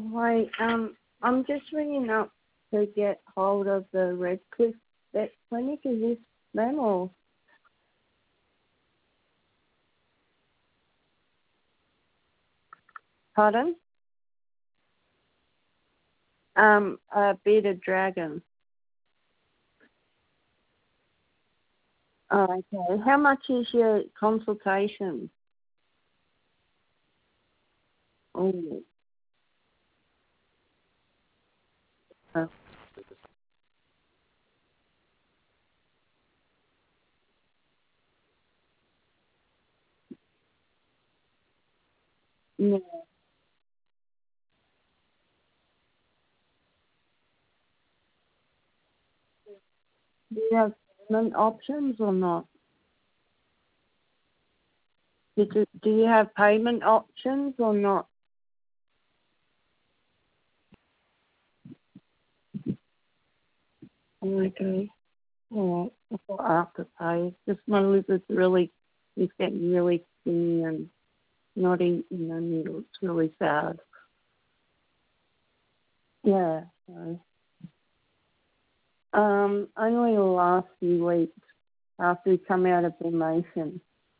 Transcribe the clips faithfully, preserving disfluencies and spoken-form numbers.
Hi, um, I'm just ringing up to get hold of the Redcliffe Vet Clinic. Is this them or pardon? Um, a bearded dragon. Oh, okay. How much is your consultation? Oh, uh, yeah. Do you have payment options or not? Did you, do you have payment options or not? Oh, okay. All right. I thought I have to pay. Just my liver's really, it's getting really skinny and not eating and it's really sad. Yeah. So, um, only the last few weeks after we come out of formation.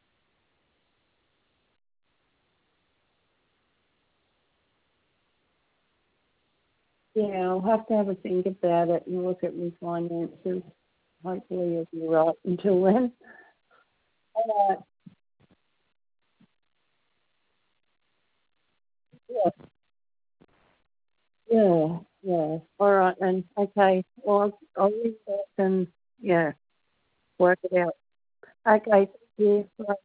Yeah, I'll have to have a think about it and look at my finances. Hopefully it'll be right until then. All right. Yeah. Yeah. Yeah. All right then. Okay. Well, I'll, I'll leave that and yeah, work it out. Okay. Thank you. Bye.